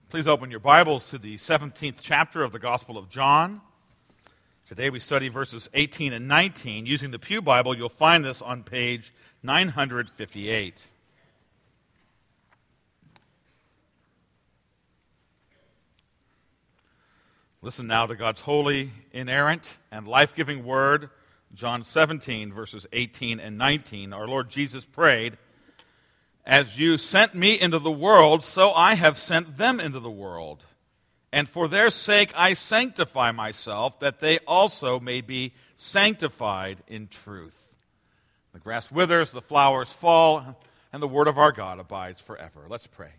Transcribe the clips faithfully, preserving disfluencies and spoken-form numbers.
Please open your Bibles to the seventeenth chapter of the Gospel of John. Today we study verses eighteen and nineteen. Using the Pew Bible, you'll find this on page nine hundred fifty-eight. Listen now to God's holy, inerrant, and life-giving word, John seventeen, verses eighteen and nineteen. Our Lord Jesus prayed, "As you sent me into the world, so I have sent them into the world. And for their sake I sanctify myself, that they also may be sanctified in truth." The grass withers, the flowers fall, and the word of our God abides forever. Let's pray.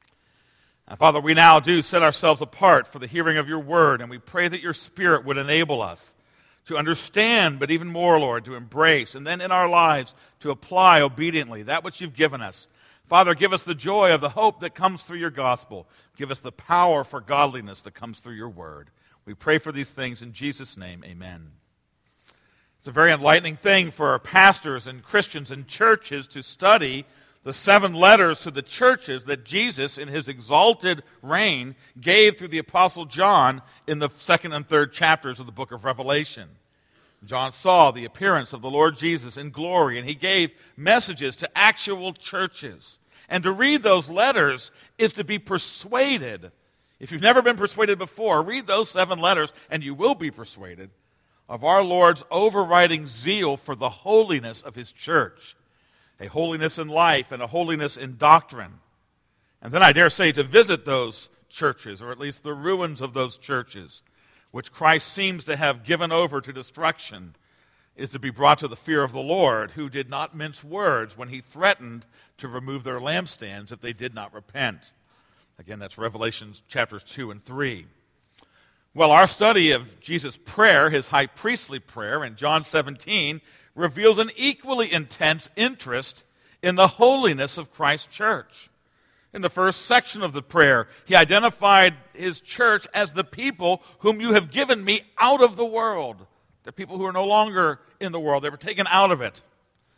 Now, Father, we now do set ourselves apart for the hearing of your word, and we pray that your Spirit would enable us to understand, but even more, Lord, to embrace, and then in our lives to apply obediently that which you've given us. Father, give us the joy of the hope that comes through your gospel. Give us the power for godliness that comes through your word. We pray for these things in Jesus' name, amen. It's a very enlightening thing for our pastors and Christians and churches to study the seven letters to the churches that Jesus, in his exalted reign, gave through the Apostle John in the second and third chapters of the book of Revelation. John saw the appearance of the Lord Jesus in glory, and he gave messages to actual churches. And to read those letters is to be persuaded. If you've never been persuaded before, read those seven letters, and you will be persuaded of our Lord's overriding zeal for the holiness of his church. A holiness in life and a holiness in doctrine. And then I dare say to visit those churches, or at least the ruins of those churches, which Christ seems to have given over to destruction, is to be brought to the fear of the Lord, who did not mince words when he threatened to remove their lampstands if they did not repent. Again, that's Revelation chapters two and three. Well, our study of Jesus' prayer, his high priestly prayer in John seventeen, reveals an equally intense interest in the holiness of Christ's church. In the first section of the prayer, he identified his church as the people whom you have given me out of the world. The people who are no longer in the world. They were taken out of it.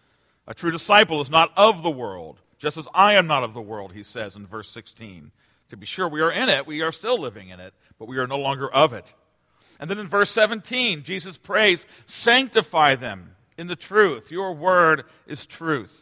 A true disciple is not of the world, just as I am not of the world, he says in verse sixteen. To be sure, we are in it. We are still living in it, but we are no longer of it. And then in verse seventeen, Jesus prays, "Sanctify them in the truth. Your word is truth."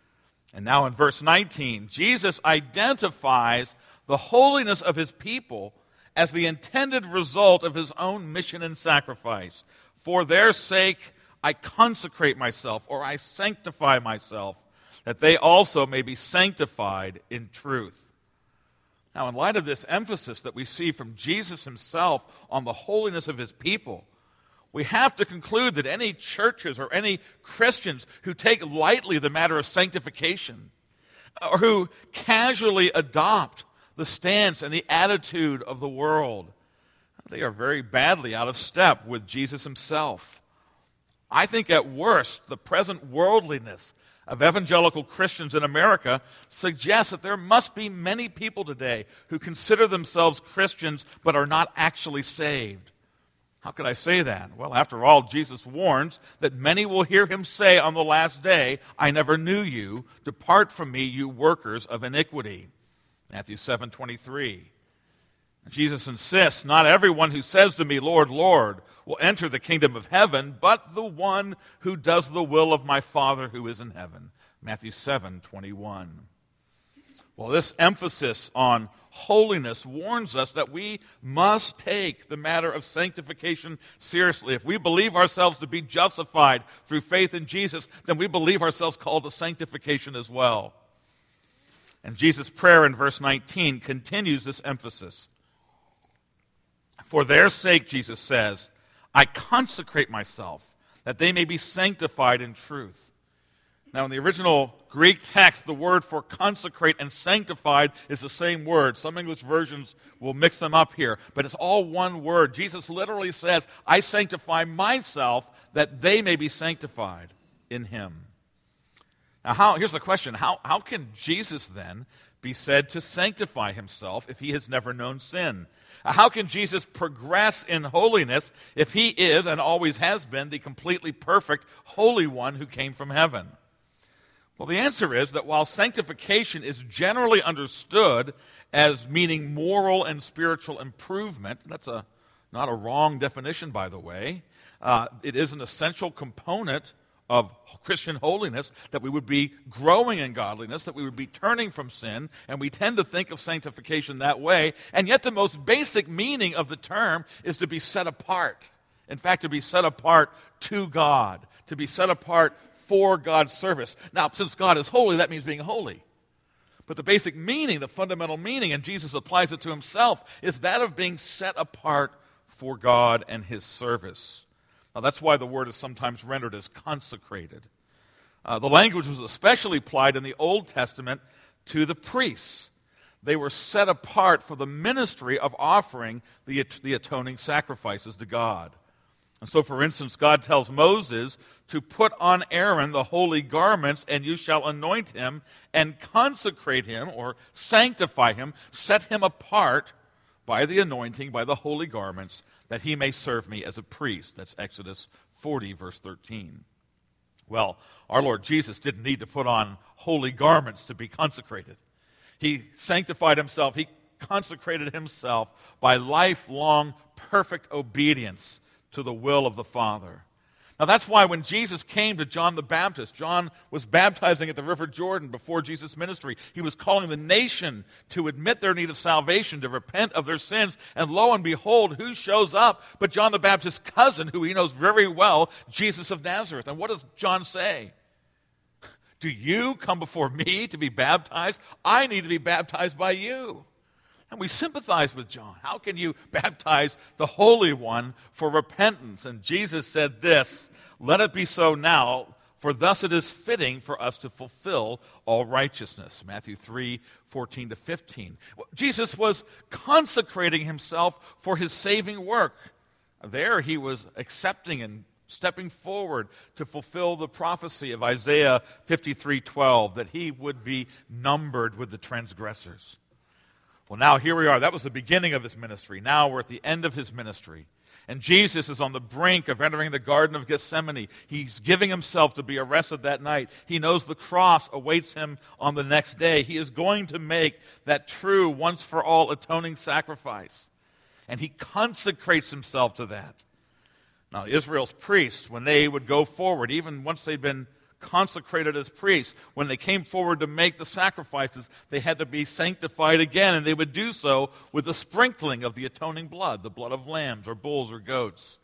And now in verse nineteen, Jesus identifies the holiness of his people as the intended result of his own mission and sacrifice. For their sake I consecrate myself, or I sanctify myself, that they also may be sanctified in truth. Now, in light of this emphasis that we see from Jesus himself on the holiness of his people, we have to conclude that any churches or any Christians who take lightly the matter of sanctification, or who casually adopt the stance and the attitude of the world, they are very badly out of step with Jesus himself. I think at worst, the present worldliness of evangelical Christians in America suggests that there must be many people today who consider themselves Christians but are not actually saved. How could I say that? Well, after all, Jesus warns that many will hear him say on the last day, "I never knew you. Depart from me, you workers of iniquity." Matthew seven twenty-three. Jesus insists, "Not everyone who says to me, 'Lord, Lord,' will enter the kingdom of heaven, but the one who does the will of my Father who is in heaven." Matthew seven twenty-one. Well, this emphasis on holiness warns us that we must take the matter of sanctification seriously. If we believe ourselves to be justified through faith in Jesus, then we believe ourselves called to sanctification as well. And Jesus' prayer in verse nineteen continues this emphasis. For their sake, Jesus says, I consecrate myself, that they may be sanctified in truth. Now, in the original Greek text, the word for consecrate and sanctified is the same word. Some English versions will mix them up here, but it's all one word. Jesus literally says, I sanctify myself that they may be sanctified in him. Now, how, here's the question. How, how can Jesus then be said to sanctify himself if he has never known sin? How can Jesus progress in holiness if he is and always has been the completely perfect Holy One who came from heaven? Well, the answer is that while sanctification is generally understood as meaning moral and spiritual improvement, that's a not a wrong definition, by the way, uh, it is an essential component of Christian holiness, that we would be growing in godliness, that we would be turning from sin, and we tend to think of sanctification that way, and yet the most basic meaning of the term is to be set apart. In fact, to be set apart to God, to be set apart for God's service. Now, since God is holy, that means being holy. But the basic meaning, the fundamental meaning, and Jesus applies it to himself, is that of being set apart for God and his service. Now, that's why the word is sometimes rendered as consecrated. Uh, the language was especially applied in the Old Testament to the priests. They were set apart for the ministry of offering the, the atoning sacrifices to God. And so, for instance, God tells Moses to put on Aaron the holy garments, and you shall anoint him and consecrate him, or sanctify him, set him apart by the anointing, by the holy garments, that he may serve me as a priest. That's Exodus forty, verse thirteen. Well, our Lord Jesus didn't need to put on holy garments to be consecrated. He sanctified himself. He consecrated himself by lifelong perfect obedience to the will of the Father. Now, that's why when Jesus came to John the Baptist, John was baptizing at the River Jordan before Jesus' ministry. He was calling the nation to admit their need of salvation, to repent of their sins. And lo and behold, who shows up but John the Baptist's cousin, who he knows very well, Jesus of Nazareth. And what does John say? Do you come before me to be baptized? I need to be baptized by you. And we sympathize with John. How can you baptize the Holy One for repentance? And Jesus said this, let it be so now, for thus it is fitting for us to fulfill all righteousness. Matthew three, fourteen to fifteen. Jesus was consecrating himself for his saving work. There he was accepting and stepping forward to fulfill the prophecy of Isaiah fifty-three twelve, that he would be numbered with the transgressors. Well, now here we are. That was the beginning of his ministry. Now we're at the end of his ministry. And Jesus is on the brink of entering the Garden of Gethsemane. He's giving himself to be arrested that night. He knows the cross awaits him on the next day. He is going to make that true, once-for-all atoning sacrifice. And he consecrates himself to that. Now, Israel's priests, when they would go forward, even once they'd been consecrated as priests, when they came forward to make the sacrifices, they had to be sanctified again, and they would do so with the sprinkling of the atoning blood, the blood of lambs or bulls or goats.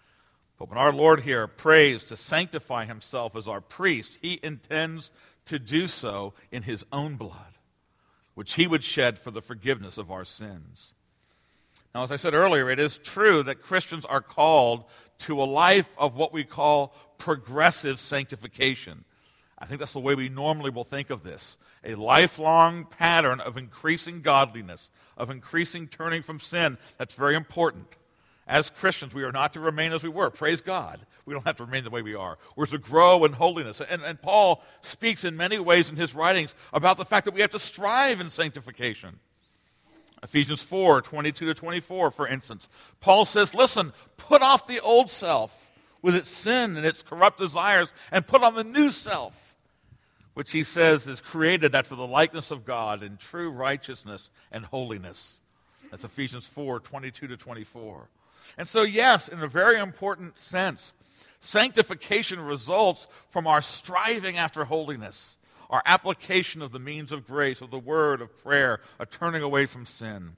But when our Lord here prays to sanctify himself as our priest, he intends to do so in his own blood, which he would shed for the forgiveness of our sins. Now, as I said earlier, it is true that Christians are called to a life of what we call progressive sanctification. I think that's the way we normally will think of this. A lifelong pattern of increasing godliness, of increasing turning from sin. That's very important. As Christians, we are not to remain as we were. Praise God. We don't have to remain the way we are. We're to grow in holiness. And, and Paul speaks in many ways in his writings about the fact that we have to strive in sanctification. Ephesians four, twenty-two to twenty-four, for instance. Paul says, listen, put off the old self with its sin and its corrupt desires, and put on the new self, which he says is created after the likeness of God in true righteousness and holiness. That's Ephesians four, twenty-two to twenty-four. And so, yes, in a very important sense, sanctification results from our striving after holiness, our application of the means of grace, of the word, of prayer, a turning away from sin.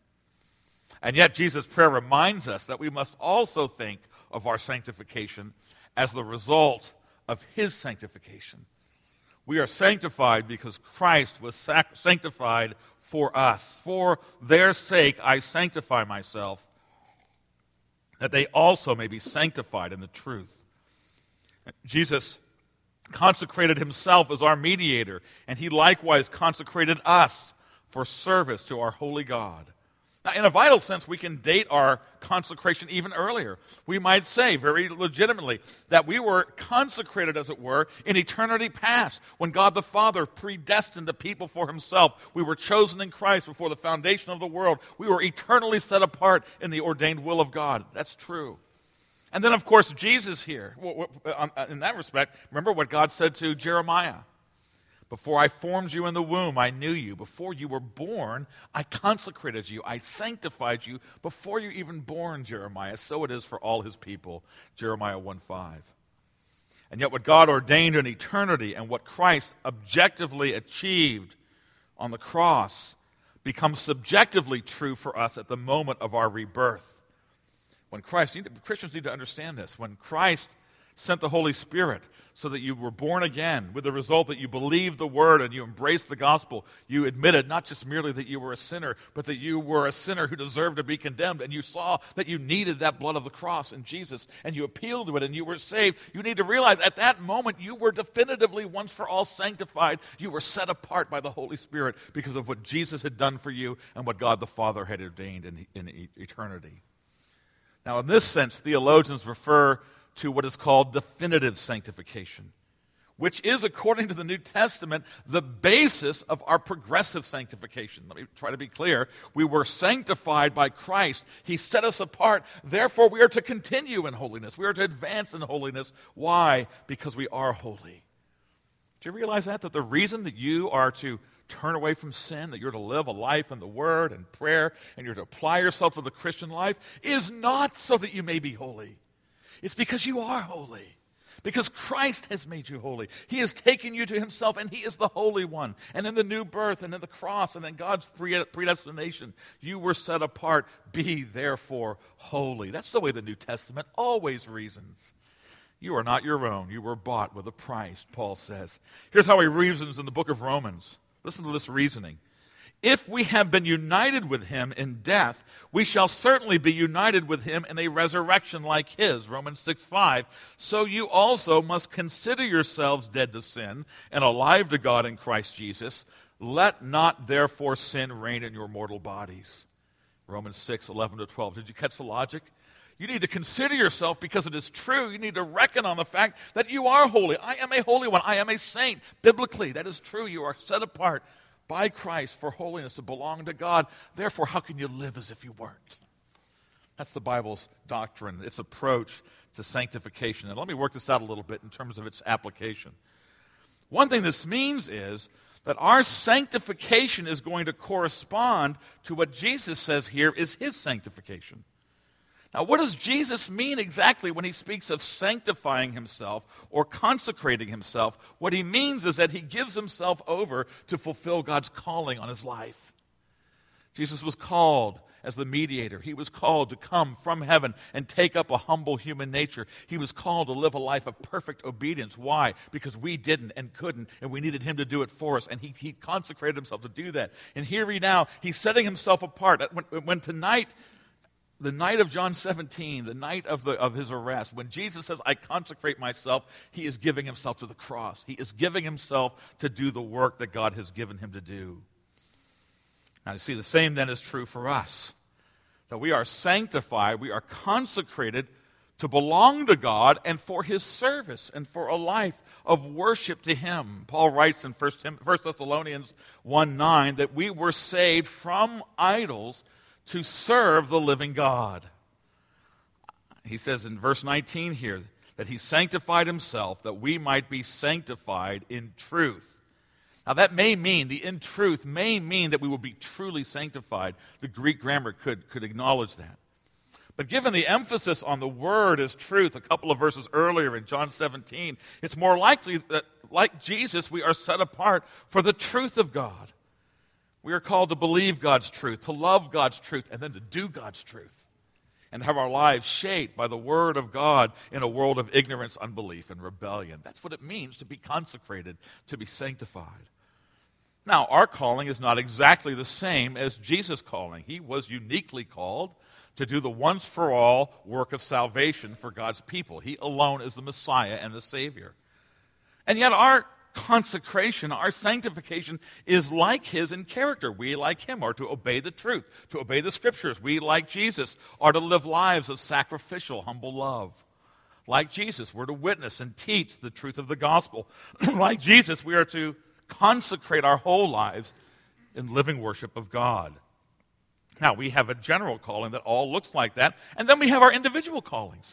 And yet Jesus' prayer reminds us that we must also think of our sanctification as the result of his sanctification. We are sanctified because Christ was sac- sanctified for us. For their sake I sanctify myself, that they also may be sanctified in the truth. Jesus consecrated himself as our mediator, and he likewise consecrated us for service to our holy God. Now, in a vital sense, we can date our consecration even earlier. We might say, very legitimately, that we were consecrated, as it were, in eternity past, when God the Father predestined a people for himself. We were chosen in Christ before the foundation of the world. We were eternally set apart in the ordained will of God. That's true. And then, of course, Jesus here, in that respect, remember what God said to Jeremiah. Before I formed you in the womb, I knew you. Before you were born, I consecrated you. I sanctified you before you even born, Jeremiah. So it is for all his people, Jeremiah one five. And yet what God ordained in eternity and what Christ objectively achieved on the cross becomes subjectively true for us at the moment of our rebirth. When Christ, Christians need to understand this. When Christ sent the Holy Spirit so that you were born again, with the result that you believed the word and you embraced the gospel. You admitted not just merely that you were a sinner, but that you were a sinner who deserved to be condemned, and you saw that you needed that blood of the cross in Jesus, and you appealed to it, and you were saved. You need to realize at that moment you were definitively once for all sanctified. You were set apart by the Holy Spirit because of what Jesus had done for you and what God the Father had ordained in, in eternity. Now, in this sense, theologians refer to what is called definitive sanctification, which is, according to the New Testament, the basis of our progressive sanctification. Let me try to be clear. We were sanctified by Christ. He set us apart. Therefore, we are to continue in holiness. We are to advance in holiness. Why? Because we are holy. Do you realize that? That the reason that you are to turn away from sin, that you're to live a life in the Word and prayer, and you're to apply yourself to the Christian life, is not so that you may be holy. It's because you are holy. Because Christ has made you holy. He has taken you to himself, and he is the Holy One. And in the new birth, and in the cross, and in God's predestination, you were set apart. Be therefore holy. That's the way the New Testament always reasons. You are not your own. You were bought with a price, Paul says. Here's how he reasons in the book of Romans. Listen to this reasoning. If we have been united with him in death, we shall certainly be united with him in a resurrection like his. Romans six five. So you also must consider yourselves dead to sin and alive to God in Christ Jesus. Let not therefore sin reign in your mortal bodies. Romans six eleven to twelve. Did you catch the logic? You need to consider yourself because it is true. You need to reckon on the fact that you are holy. I am a holy one. I am a saint. Biblically, that is true. You are set apart by Christ for holiness to belong to God. Therefore, how can you live as if you weren't? That's the Bible's doctrine, its approach to sanctification. And let me work this out a little bit in terms of its application. One thing this means is that our sanctification is going to correspond to what Jesus says here is his sanctification. Now, what does Jesus mean exactly when he speaks of sanctifying himself or consecrating himself? What he means is that he gives himself over to fulfill God's calling on his life. Jesus was called as the mediator. He was called to come from heaven and take up a humble human nature. He was called to live a life of perfect obedience. Why? Because we didn't and couldn't, and we needed him to do it for us, and he, he consecrated himself to do that. And here he now, he's setting himself apart. When, when tonight... The night of John seventeen, the night of, the, of his arrest, when Jesus says, I consecrate myself, he is giving himself to the cross. He is giving himself to do the work that God has given him to do. Now, you see, the same then is true for us. That we are sanctified, we are consecrated to belong to God and for his service and for a life of worship to him. Paul writes in First Thessalonians one nine that we were saved from idols to serve the living God. He says in verse nineteen here that he sanctified himself that we might be sanctified in truth. Now that may mean, the in truth may mean that we will be truly sanctified. The Greek grammar could, could acknowledge that. But given the emphasis on the word as truth a couple of verses earlier in John seventeen, it's more likely that, like Jesus, we are set apart for the truth of God. We are called to believe God's truth, to love God's truth, and then to do God's truth, and have our lives shaped by the Word of God in a world of ignorance, unbelief, and rebellion. That's what it means to be consecrated, to be sanctified. Now, our calling is not exactly the same as Jesus' calling. He was uniquely called to do the once-for-all work of salvation for God's people. He alone is the Messiah and the Savior. And yet our consecration, our sanctification is like his in character. We, like him, are to obey the truth, to obey the scriptures. We, like Jesus, are to live lives of sacrificial, humble love. Like Jesus, we're to witness and teach the truth of the gospel. Like Jesus, we are to consecrate our whole lives in living worship of God. Now, we have a general calling that all looks like that, and then we have our individual callings.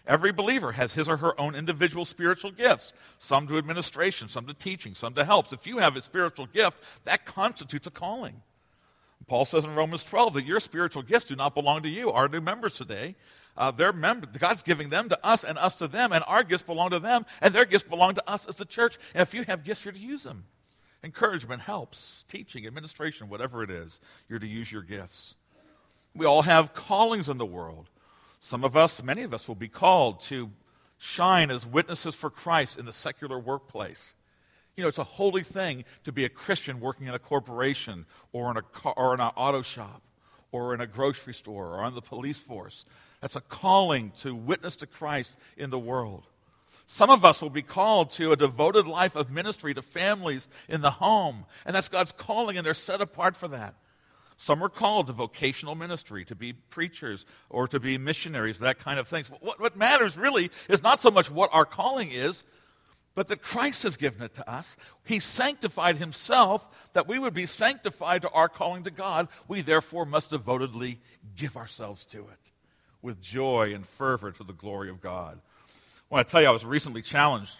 Every believer has his or her own individual spiritual gifts, some to administration, some to teaching, some to helps. If you have a spiritual gift, that constitutes a calling. Paul says in Romans twelve that your spiritual gifts do not belong to you. Our new members today, uh, they're members, God's giving them to us and us to them, and our gifts belong to them, and their gifts belong to us as the church. And if you have gifts, you're to use them. Encouragement, helps, teaching, administration, whatever it is, you're to use your gifts. We all have callings in the world. Some of us, many of us, will be called to shine as witnesses for Christ in the secular workplace. You know, it's a holy thing to be a Christian working in a corporation or in a car, or in an auto shop or in a grocery store or on the police force. That's a calling to witness to Christ in the world. Some of us will be called to a devoted life of ministry to families in the home, and that's God's calling, and they're set apart for that. Some are called to vocational ministry, to be preachers or to be missionaries, that kind of things. What, what matters really is not so much what our calling is, but that Christ has given it to us. He sanctified himself that we would be sanctified to our calling to God. We therefore must devotedly give ourselves to it with joy and fervor to the glory of God. I want to tell you, I was recently challenged,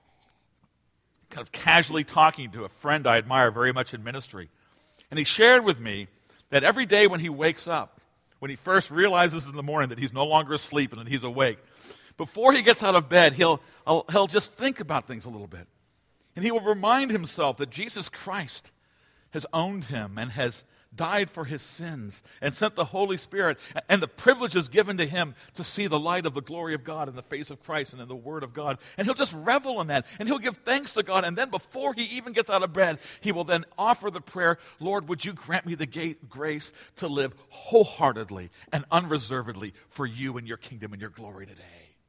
kind of casually talking to a friend I admire very much in ministry. And he shared with me that every day when he wakes up, when he first realizes in the morning that he's no longer asleep and that he's awake, before he gets out of bed, he'll, he'll just think about things a little bit. And he will remind himself that Jesus Christ has owned him and has died for his sins and sent the Holy Spirit and the privileges given to him to see the light of the glory of God in the face of Christ and in the Word of God. And he'll just revel in that, and he'll give thanks to God. And then before he even gets out of bed, he will then offer the prayer, Lord, would you grant me the ga- grace to live wholeheartedly and unreservedly for you and your kingdom and your glory today.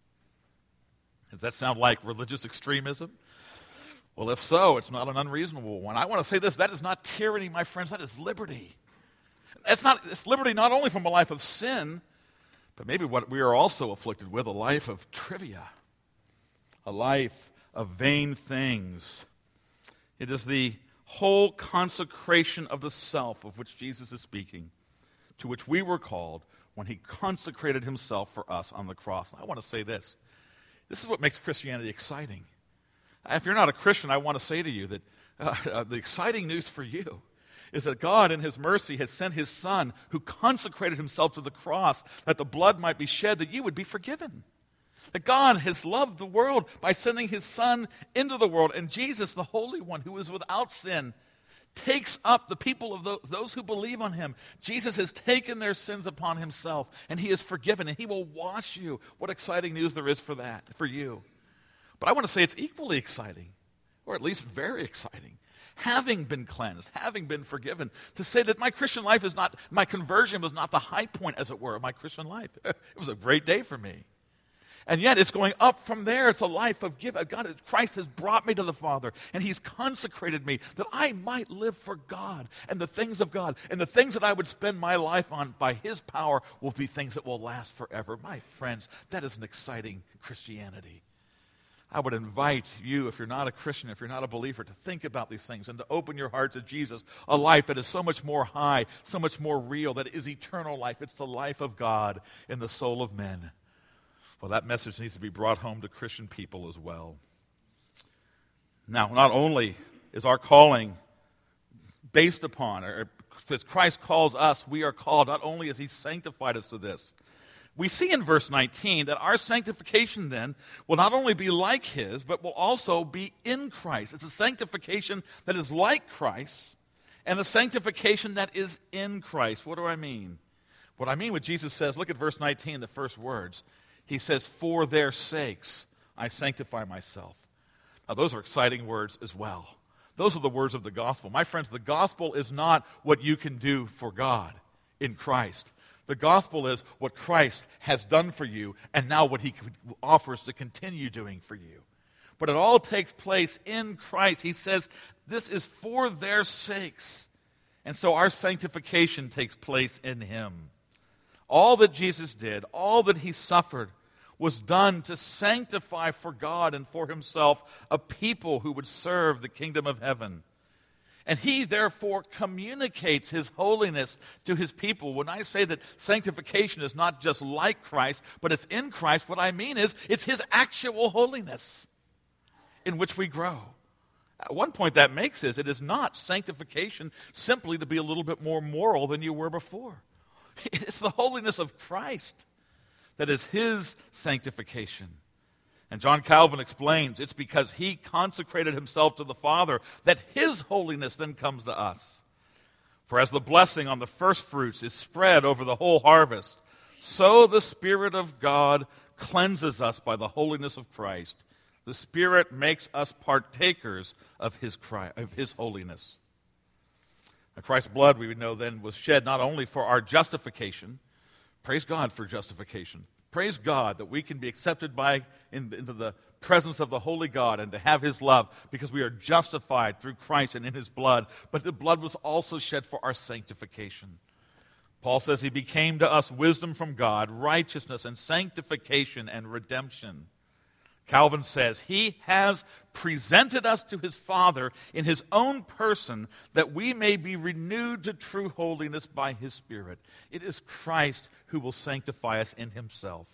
Does that sound like religious extremism? Well, if so, it's not an unreasonable one. I want to say this, that is not tyranny, my friends, that is liberty. It's not, it's liberty not only from a life of sin, but maybe what we are also afflicted with, a life of trivia, a life of vain things. It is the whole consecration of the self of which Jesus is speaking, to which we were called when he consecrated himself for us on the cross. And I want to say this, this is what makes Christianity exciting. If you're not a Christian, I want to say to you that uh, uh, the exciting news for you is that God in his mercy has sent his Son who consecrated himself to the cross that the blood might be shed, that you would be forgiven. That God has loved the world by sending his Son into the world. And Jesus, the Holy One, who is without sin, takes up the people of those, those who believe on him. Jesus has taken their sins upon himself, and he is forgiven, and he will wash you. What exciting news there is for that, for you. But I want to say it's equally exciting, or at least very exciting, having been cleansed, having been forgiven, to say that my Christian life is not, my conversion was not the high point, as it were, of my Christian life. It was a great day for me. And yet it's going up from there. It's a life of give. God, Christ has brought me to the Father, and he's consecrated me that I might live for God and the things of God. And the things that I would spend my life on by his power will be things that will last forever. My friends, that is an exciting Christianity. I would invite you, if you're not a Christian, if you're not a believer, to think about these things and to open your heart to Jesus, a life that is so much more high, so much more real, that is eternal life. It's the life of God in the soul of men. Well, that message needs to be brought home to Christian people as well. Now, not only is our calling based upon, or as Christ calls us, we are called, not only has he sanctified us to this. We see in verse nineteen that our sanctification then will not only be like his, but will also be in Christ. It's a sanctification that is like Christ and a sanctification that is in Christ. What do I mean? What I mean what Jesus says, look at verse nineteen, the first words. He says, for their sakes I sanctify myself. Now those are exciting words as well. Those are the words of the gospel. My friends, the gospel is not what you can do for God in Christ. The gospel is what Christ has done for you and now what he offers to continue doing for you. But it all takes place in Christ. He says this is for their sakes. And so our sanctification takes place in him. All that Jesus did, all that he suffered, was done to sanctify for God and for himself a people who would serve the kingdom of heaven. And he, therefore, communicates his holiness to his people. When I say that sanctification is not just like Christ, but it's in Christ, what I mean is it's his actual holiness in which we grow. At one point that makes is it is not sanctification simply to be a little bit more moral than you were before. It's the holiness of Christ that is his sanctification. And John Calvin explains it's because he consecrated himself to the Father that his holiness then comes to us. For as the blessing on the first fruits is spread over the whole harvest, so the Spirit of God cleanses us by the holiness of Christ. The Spirit makes us partakers of his, of his holiness. Now, Christ's blood, we would know then, was shed not only for our justification. Praise God for justification. Praise God that we can be accepted by in, into the presence of the holy God and to have his love because we are justified through Christ and in his blood. But the blood was also shed for our sanctification. Paul says he became to us wisdom from God, righteousness and sanctification and redemption. Calvin says he has presented us to his Father in his own person that we may be renewed to true holiness by his Spirit. It is Christ who will sanctify us in himself.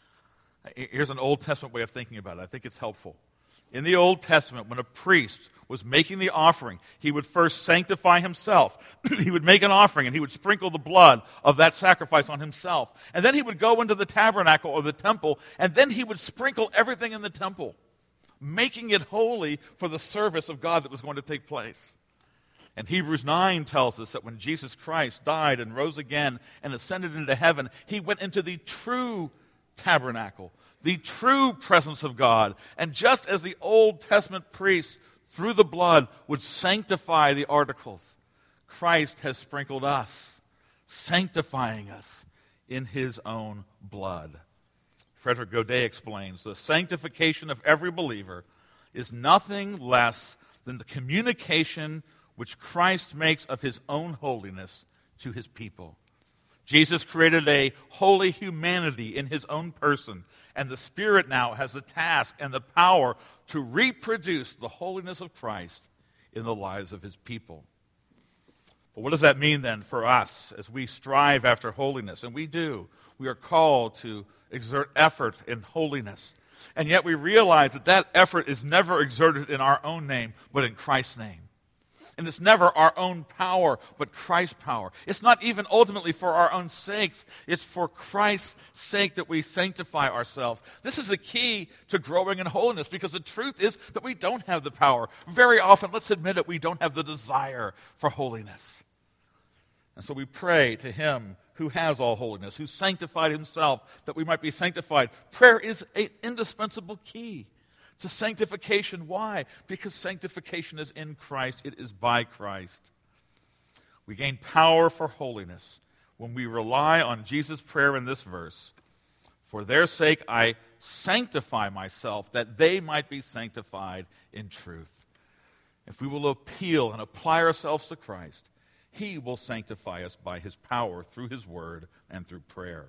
Here's an Old Testament way of thinking about it. I think it's helpful. In the Old Testament, when a priest was making the offering, he would first sanctify himself. He would make an offering and he would sprinkle the blood of that sacrifice on himself. And then he would go into the tabernacle or the temple, and then he would sprinkle everything in the temple, making it holy for the service of God that was going to take place. And Hebrews nine tells us that when Jesus Christ died and rose again and ascended into heaven, he went into the true tabernacle, the true presence of God. And just as the Old Testament priests through the blood would sanctify the articles, Christ has sprinkled us, sanctifying us in his own blood. Frederick Godet explains, the sanctification of every believer is nothing less than the communication which Christ makes of his own holiness to his people. Jesus created a holy humanity in his own person, and the Spirit now has the task and the power to reproduce the holiness of Christ in the lives of his people. But what does that mean then for us as we strive after holiness? And we do. We are called to exert effort in holiness. And yet we realize that that effort is never exerted in our own name, but in Christ's name. And it's never our own power, but Christ's power. It's not even ultimately for our own sakes. It's for Christ's sake that we sanctify ourselves. This is the key to growing in holiness, because the truth is that we don't have the power. Very often, let's admit it, we don't have the desire for holiness. And so we pray to him who has all holiness, who sanctified himself that we might be sanctified. Prayer is an indispensable key to sanctification. Why? Because sanctification is in Christ. It is by Christ. We gain power for holiness when we rely on Jesus' prayer in this verse. For their sake I sanctify myself, that they might be sanctified in truth. If we will appeal and apply ourselves to Christ, he will sanctify us by his power through his word and through prayer.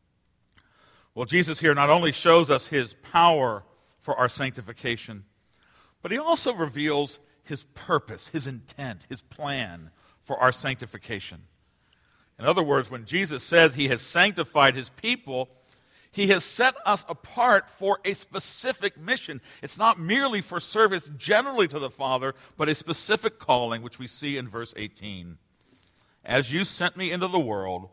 Well, Jesus here not only shows us his power for our sanctification, but he also reveals his purpose, his intent, his plan for our sanctification. In other words, when Jesus says he has sanctified his people, he has set us apart for a specific mission. It's not merely for service generally to the Father, but a specific calling, which we see in verse eighteen. As you sent me into the world,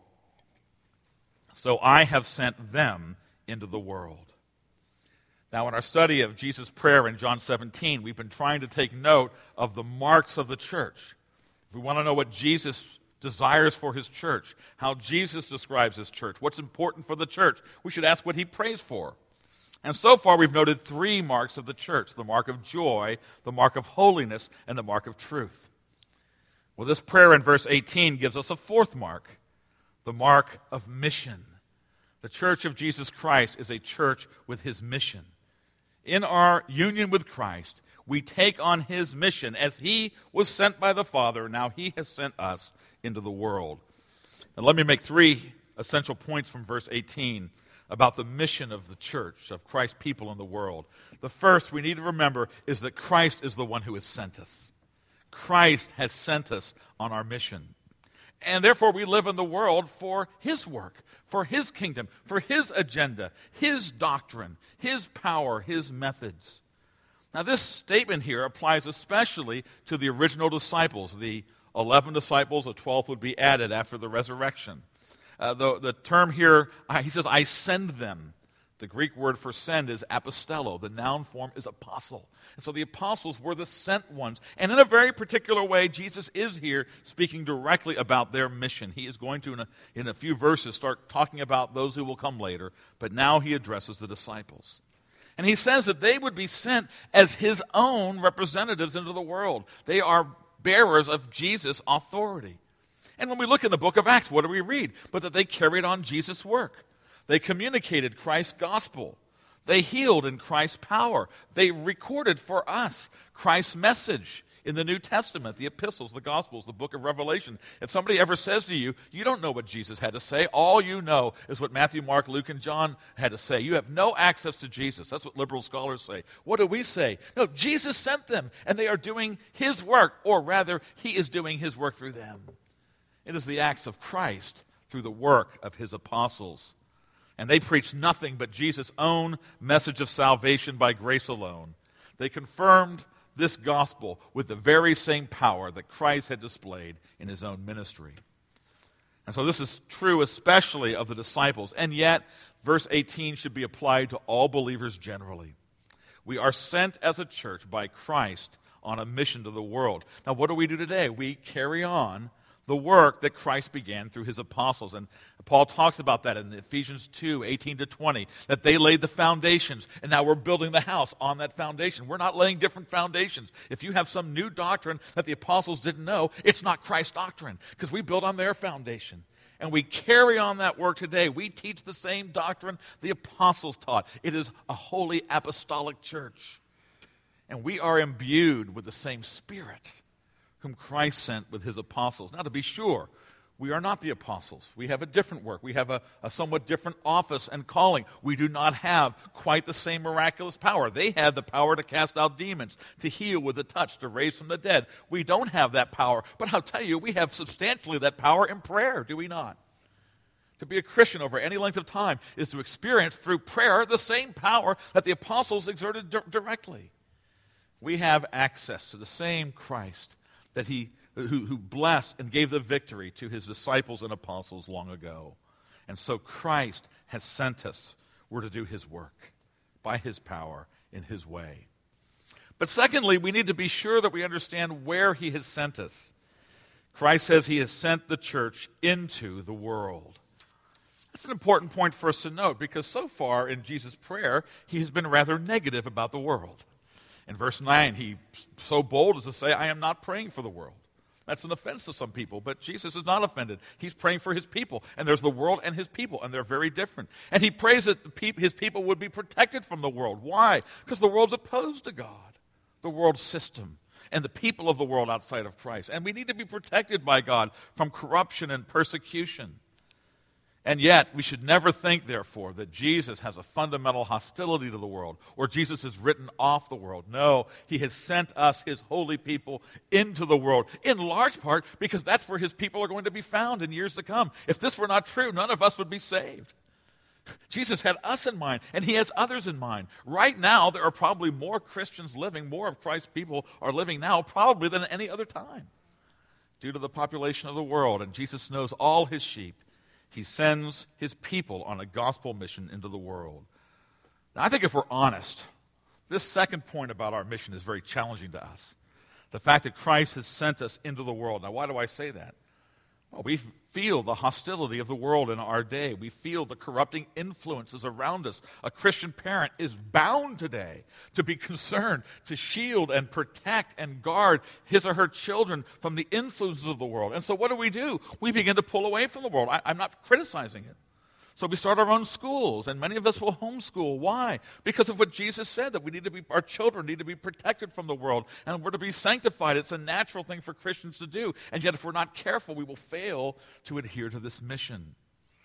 so I have sent them into the world. Now, in our study of Jesus' prayer in John seventeen, we've been trying to take note of the marks of the church. If we want to know what Jesus desires for his church, how Jesus describes his church, what's important for the church, we should ask what he prays for. And so far, we've noted three marks of the church: the mark of joy, the mark of holiness, and the mark of truth. Well, this prayer in verse eighteen gives us a fourth mark, the mark of mission. The church of Jesus Christ is a church with his mission. In our union with Christ, we take on his mission. As he was sent by the Father, now he has sent us into the world. And let me make three essential points from verse eighteen about the mission of the church, of Christ's people in the world. The first we need to remember is that Christ is the one who has sent us. Christ has sent us on our mission. And therefore we live in the world for his work, for his kingdom, for his agenda, his doctrine, his power, his methods. Now this statement here applies especially to the original disciples. The eleven disciples, the twelfth would be added after the resurrection. Uh, the, the term here, uh, he says, I send them. The Greek word for send is apostello. The noun form is apostle. And so the apostles were the sent ones. And in a very particular way, Jesus is here speaking directly about their mission. He is going to, in a, in a few verses, start talking about those who will come later. But now he addresses the disciples. And he says that they would be sent as his own representatives into the world. They are bearers of Jesus' authority. And when we look in the book of Acts, what do we read? But that they carried on Jesus' work. They communicated Christ's gospel. They healed in Christ's power. They recorded for us Christ's message in the New Testament, the epistles, the gospels, the book of Revelation. If somebody ever says to you, you don't know what Jesus had to say, all you know is what Matthew, Mark, Luke, and John had to say. You have no access to Jesus. That's what liberal scholars say. What do we say? No, Jesus sent them, and they are doing his work, or rather, he is doing his work through them. It is the acts of Christ through the work of his apostles. And they preached nothing but Jesus' own message of salvation by grace alone. They confirmed this gospel with the very same power that Christ had displayed in his own ministry. And so this is true especially of the disciples. And yet, verse eighteen should be applied to all believers generally. We are sent as a church by Christ on a mission to the world. Now, what do we do today? We carry on the work that Christ began through his apostles. And Paul talks about that in Ephesians two, eighteen to twenty, that they laid the foundations, and now we're building the house on that foundation. We're not laying different foundations. If you have some new doctrine that the apostles didn't know, it's not Christ's doctrine, because we build on their foundation. And we carry on that work today. We teach the same doctrine the apostles taught. It is a holy apostolic church. And we are imbued with the same Spirit whom Christ sent with his apostles. Now, to be sure, we are not the apostles. We have a different work. We have a, a somewhat different office and calling. We do not have quite the same miraculous power. They had the power to cast out demons, to heal with a touch, to raise from the dead. We don't have that power. But I'll tell you, we have substantially that power in prayer, do we not? To be a Christian over any length of time is to experience through prayer the same power that the apostles exerted di- directly. We have access to the same Christ that he who, who blessed and gave the victory to his disciples and apostles long ago. And so Christ has sent us. We're to do his work by his power in his way. But secondly, we need to be sure that we understand where he has sent us. Christ says he has sent the church into the world. That's an important point for us to note, because so far in Jesus' prayer, he has been rather negative about the world. In verse nine, he's so bold as to say, I am not praying for the world. That's an offense to some people, but Jesus is not offended. He's praying for his people, and there's the world and his people, and they're very different. And he prays that the pe- his people would be protected from the world. Why? Because the world's opposed to God, the world system, and the people of the world outside of Christ. And we need to be protected by God from corruption and persecution. And yet, we should never think, therefore, that Jesus has a fundamental hostility to the world, or Jesus is written off the world. No, he has sent us, his holy people, into the world, in large part because that's where his people are going to be found in years to come. If this were not true, none of us would be saved. Jesus had us in mind, and he has others in mind. Right now, there are probably more Christians living, more of Christ's people are living now, probably than any other time, due to the population of the world. And Jesus knows all his sheep. He sends his people on a gospel mission into the world. Now, I think if we're honest, this second point about our mission is very challenging to us. The fact that Christ has sent us into the world. Now, why do I say that? Well, we feel the hostility of the world in our day. We feel the corrupting influences around us. A Christian parent is bound today to be concerned to shield and protect and guard his or her children from the influences of the world. And so what do we do? We begin to pull away from the world. I, I'm not criticizing it. So we start our own schools, and many of us will homeschool. Why? Because of what Jesus said, that we need to be, our children need to be protected from the world, and we're to be sanctified. It's a natural thing for Christians to do. And yet if we're not careful, we will fail to adhere to this mission.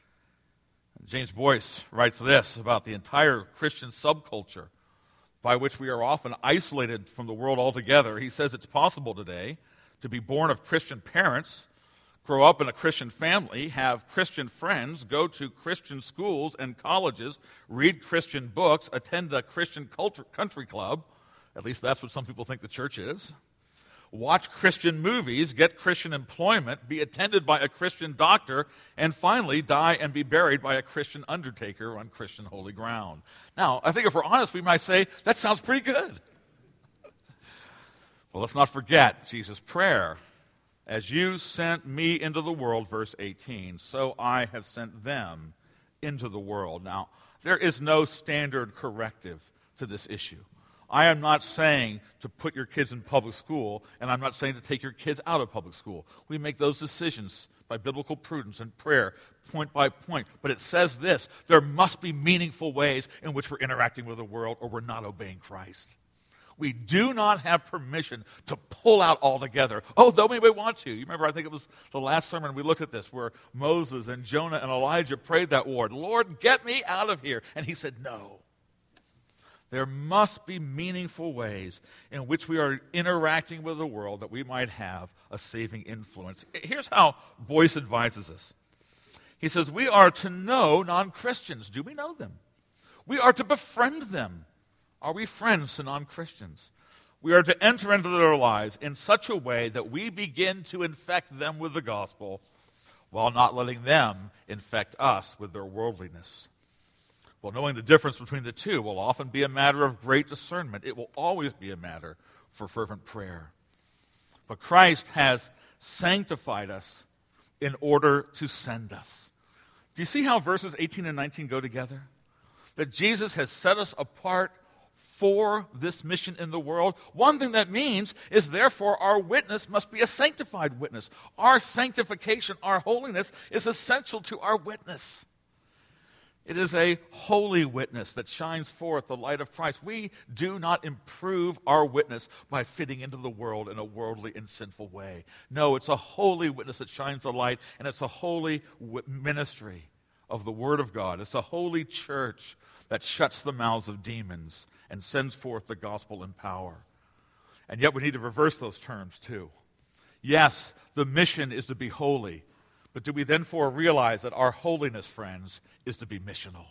James Boyce writes this about the entire Christian subculture by which we are often isolated from the world altogether. He says it's possible today to be born of Christian parents, grow up in a Christian family, have Christian friends, go to Christian schools and colleges, read Christian books, attend a Christian culture, country club, at least that's what some people think the church is, watch Christian movies, get Christian employment, be attended by a Christian doctor, and finally die and be buried by a Christian undertaker on Christian holy ground. Now, I think if we're honest, we might say, that sounds pretty good. Well, let's not forget Jesus' prayer. As you sent me into the world, verse eighteen, so I have sent them into the world. Now, there is no standard corrective to this issue. I am not saying to put your kids in public school, and I'm not saying to take your kids out of public school. We make those decisions by biblical prudence and prayer, point by point. But it says this, there must be meaningful ways in which we're interacting with the world, or we're not obeying Christ. We do not have permission to pull out altogether. Oh, though we may want to. You remember, I think it was the last sermon we looked at this, where Moses and Jonah and Elijah prayed that word, Lord, get me out of here. And he said, no. There must be meaningful ways in which we are interacting with the world that we might have a saving influence. Here's how Boyce advises us. He says, we are to know non-Christians. Do we know them? We are to befriend them. Are we friends to non-Christians? We are to enter into their lives in such a way that we begin to infect them with the gospel while not letting them infect us with their worldliness. Well, knowing the difference between the two will often be a matter of great discernment. It will always be a matter for fervent prayer. But Christ has sanctified us in order to send us. Do you see how verses eighteen and nineteen go together? That Jesus has set us apart for this mission in the world. One thing that means is, therefore, our witness must be a sanctified witness. Our sanctification, our holiness, is essential to our witness. It is a holy witness that shines forth the light of Christ. We do not improve our witness by fitting into the world in a worldly and sinful way. No, it's a holy witness that shines the light, and it's a holy ministry of the Word of God. It's a holy church that shuts the mouths of demons and sends forth the gospel in power. And yet we need to reverse those terms too. Yes, the mission is to be holy, but do we therefore realize that our holiness, friends, is to be missional?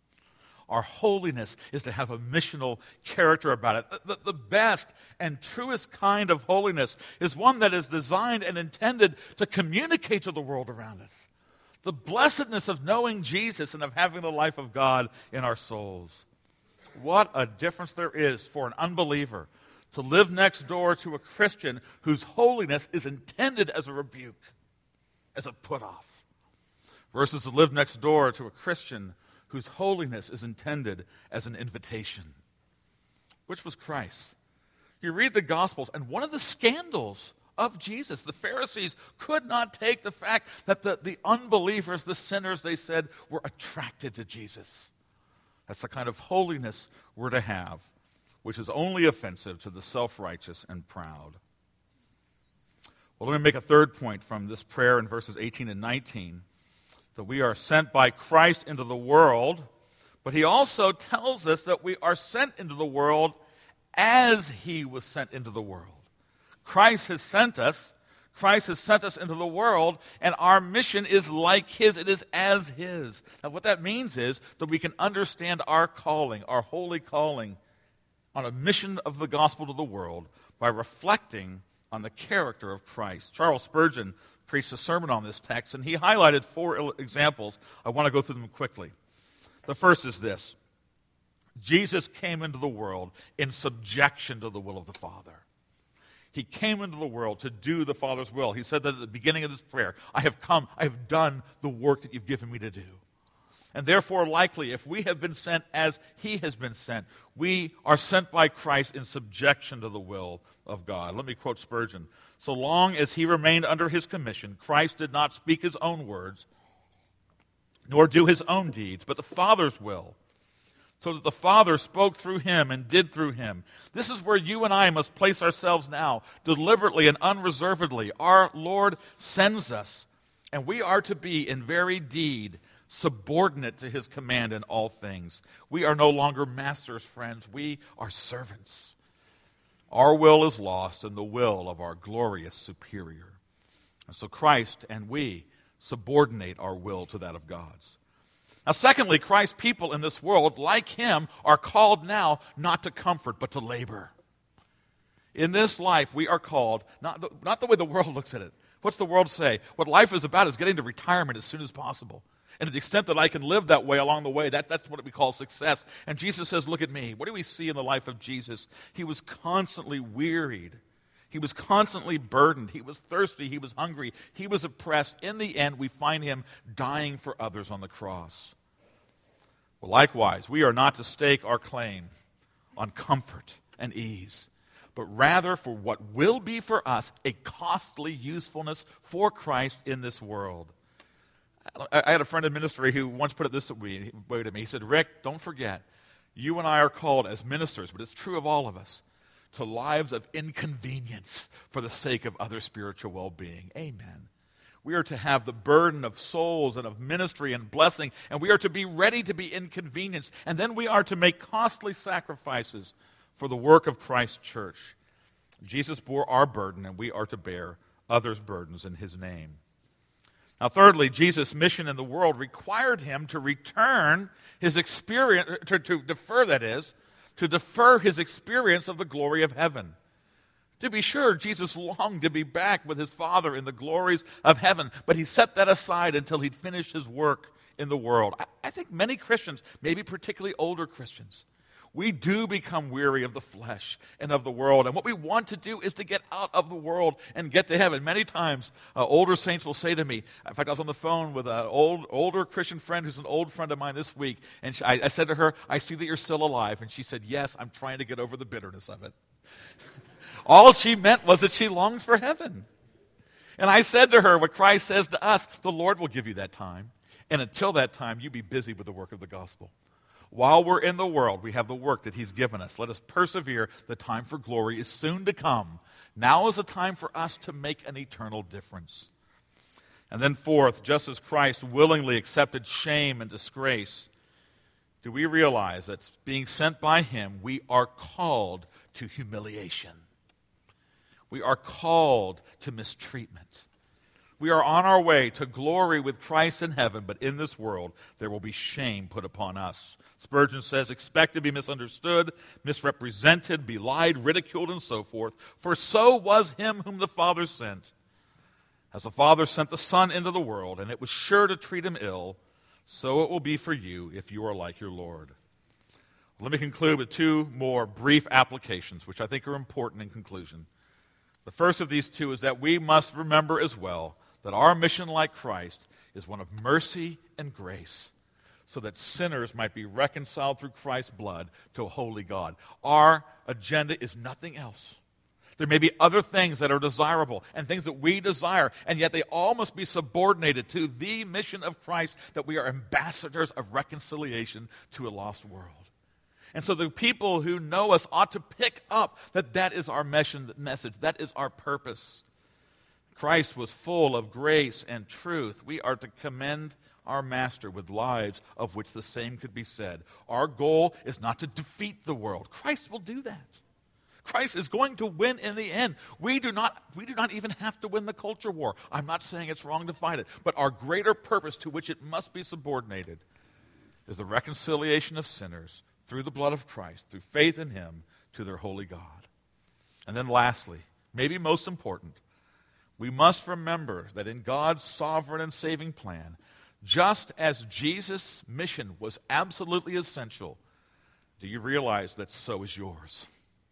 Our holiness is to have a missional character about it. The, the, the best and truest kind of holiness is one that is designed and intended to communicate to the world around us the blessedness of knowing Jesus and of having the life of God in our souls. What a difference there is for an unbeliever to live next door to a Christian whose holiness is intended as a rebuke, as a put-off, versus to live next door to a Christian whose holiness is intended as an invitation. Which was Christ? You read the Gospels, and one of the scandals of Jesus, the Pharisees could not take the fact that the, the unbelievers, the sinners, they said, were attracted to Jesus. That's the kind of holiness we're to have, which is only offensive to the self-righteous and proud. Well, let me make a third point from this prayer in verses eighteen and nineteen, that we are sent by Christ into the world, but he also tells us that we are sent into the world as he was sent into the world. Christ has sent us, Christ has sent us into the world, and our mission is like his. It is as his. Now, what that means is that we can understand our calling, our holy calling, on a mission of the gospel to the world by reflecting on the character of Christ. Charles Spurgeon preached a sermon on this text, and he highlighted four examples. I want to go through them quickly. The first is this: Jesus came into the world in subjection to the will of the Father. He came into the world to do the Father's will. He said that at the beginning of this prayer, I have come, I have done the work that you've given me to do. And therefore, likely, if we have been sent as he has been sent, we are sent by Christ in subjection to the will of God. Let me quote Spurgeon. So long as he remained under his commission, Christ did not speak his own words, nor do his own deeds, but the Father's will, so that the Father spoke through him and did through him. This is where you and I must place ourselves now, deliberately and unreservedly. Our Lord sends us, and we are to be in very deed subordinate to his command in all things. We are no longer masters, friends. We are servants. Our will is lost in the will of our glorious superior. And so Christ and we subordinate our will to that of God's. Now, secondly, Christ's people in this world, like him, are called now not to comfort, but to labor. In this life, we are called, not the, not the way the world looks at it. What's the world say? What life is about is getting to retirement as soon as possible. And to the extent that I can live that way along the way, that, that's what we call success. And Jesus says, look at me. What do we see in the life of Jesus? He was constantly wearied. He was constantly burdened. He was thirsty. He was hungry. He was oppressed. In the end, we find him dying for others on the cross. Well, likewise, we are not to stake our claim on comfort and ease, but rather for what will be for us a costly usefulness for Christ in this world. I had a friend in ministry who once put it this way to me. He said, Rick, don't forget, you and I are called as ministers, but it's true of all of us, to lives of inconvenience for the sake of other spiritual well-being. Amen. We are to have the burden of souls and of ministry and blessing, and we are to be ready to be inconvenienced, and then we are to make costly sacrifices for the work of Christ's church. Jesus bore our burden, and we are to bear others' burdens in his name. Now, thirdly, Jesus' mission in the world required him to return his experience, to, to defer, that is, to defer his experience of the glory of heaven. To be sure, Jesus longed to be back with his Father in the glories of heaven, but he set that aside until he'd finished his work in the world. I, I think many Christians, maybe particularly older Christians, we do become weary of the flesh and of the world. And what we want to do is to get out of the world and get to heaven. Many times, uh, older saints will say to me, in fact, I was on the phone with an old, older Christian friend who's an old friend of mine this week, and she, I, I said to her, I see that you're still alive. And she said, yes, I'm trying to get over the bitterness of it. All she meant was that she longs for heaven. And I said to her what Christ says to us, the Lord will give you that time. And until that time, you be busy with the work of the gospel. While we're in the world, we have the work that he's given us. Let us persevere. The time for glory is soon to come. Now is the time for us to make an eternal difference. And then fourth, just as Christ willingly accepted shame and disgrace, do we realize that being sent by him, we are called to humiliation. We are called to mistreatment. We are on our way to glory with Christ in heaven, but in this world there will be shame put upon us. Spurgeon says, expect to be misunderstood, misrepresented, belied, ridiculed, and so forth, for so was him whom the Father sent. As the Father sent the Son into the world, and it was sure to treat him ill, so it will be for you if you are like your Lord. Let me conclude with two more brief applications, which I think are important in conclusion. The first of these two is that we must remember as well that our mission, like Christ, is one of mercy and grace, so that sinners might be reconciled through Christ's blood to a holy God. Our agenda is nothing else. There may be other things that are desirable and things that we desire, and yet they all must be subordinated to the mission of Christ, that we are ambassadors of reconciliation to a lost world. And so the people who know us ought to pick up that that is our mission, message, that is our purpose. Christ was full of grace and truth. We are to commend our Master with lives of which the same could be said. Our goal is not to defeat the world. Christ will do that. Christ is going to win in the end. We do not, we do not even have to win the culture war. I'm not saying it's wrong to fight it, but our greater purpose to which it must be subordinated is the reconciliation of sinners through the blood of Christ, through faith in him, to their holy God. And then lastly, maybe most important, we must remember that in God's sovereign and saving plan, just as Jesus' mission was absolutely essential, do you realize that so is yours?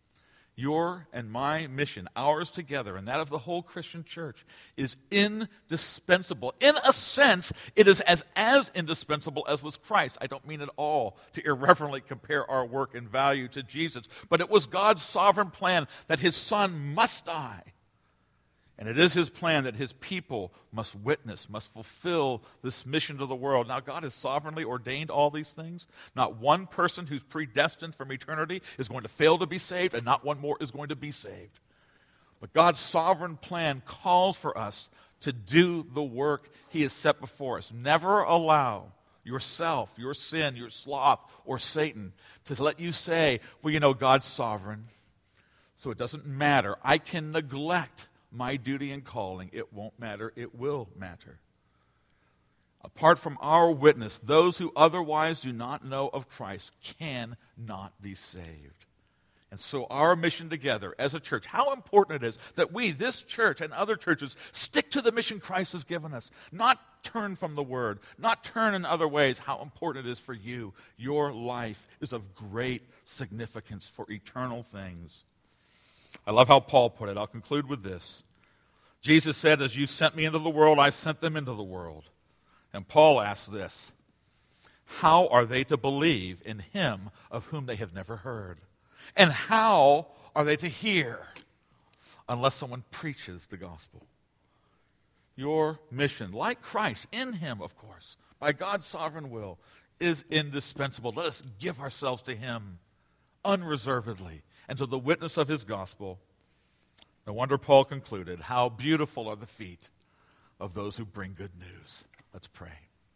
Your and my mission, ours together, and that of the whole Christian church, is indispensable. In a sense, it is as, as indispensable as was Christ. I don't mean at all to irreverently compare our work and value to Jesus, but it was God's sovereign plan that his Son must die. And it is his plan that his people must witness, must fulfill this mission to the world. Now, God has sovereignly ordained all these things. Not one person who's predestined from eternity is going to fail to be saved, and not one more is going to be saved. But God's sovereign plan calls for us to do the work he has set before us. Never allow yourself, your sin, your sloth, or Satan to let you say, well, you know, God's sovereign, So it doesn't matter. I can neglect my duty and calling. It won't matter. It will matter. Apart from our witness, those who otherwise do not know of Christ cannot be saved. And so our mission together as a church, how important it is that we, this church and other churches, stick to the mission Christ has given us. Not turn from the Word, not turn in other ways. How important it is for you. Your life is of great significance for eternal things. I love how Paul put it. I'll conclude with this. Jesus said, as you sent me into the world, I sent them into the world. And Paul asked this, how are they to believe in him of whom they have never heard? And how are they to hear unless someone preaches the gospel? Your mission, like Christ, in him, of course, by God's sovereign will, is indispensable. Let us give ourselves to him unreservedly and to the witness of his gospel. No wonder Paul concluded, how beautiful are the feet of those who bring good news. Let's pray.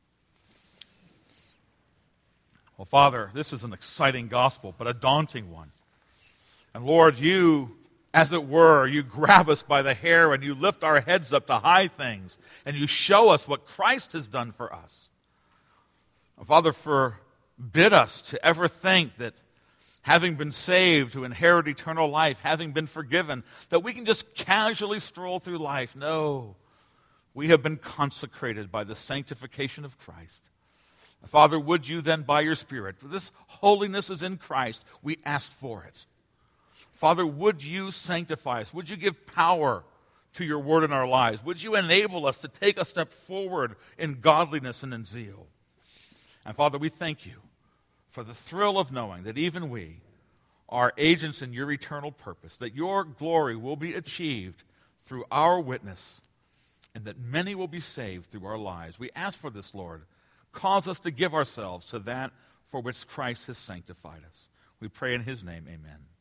Well, Father, this is an exciting gospel, but a daunting one. And Lord, you, as it were, you grab us by the hair and you lift our heads up to high things, and you show us what Christ has done for us. Father, forbid us to ever think that having been saved to inherit eternal life, having been forgiven, that we can just casually stroll through life. No, we have been consecrated by the sanctification of Christ. Father, would you then, by your Spirit, for this holiness is in Christ, we ask for it. Father, would you sanctify us? Would you give power to your word in our lives? Would you enable us to take a step forward in godliness and in zeal? And Father, we thank you for the thrill of knowing that even we are agents in your eternal purpose, that your glory will be achieved through our witness, and that many will be saved through our lives. We ask for this, Lord. Cause us to give ourselves to that for which Christ has sanctified us. We pray in his name, amen.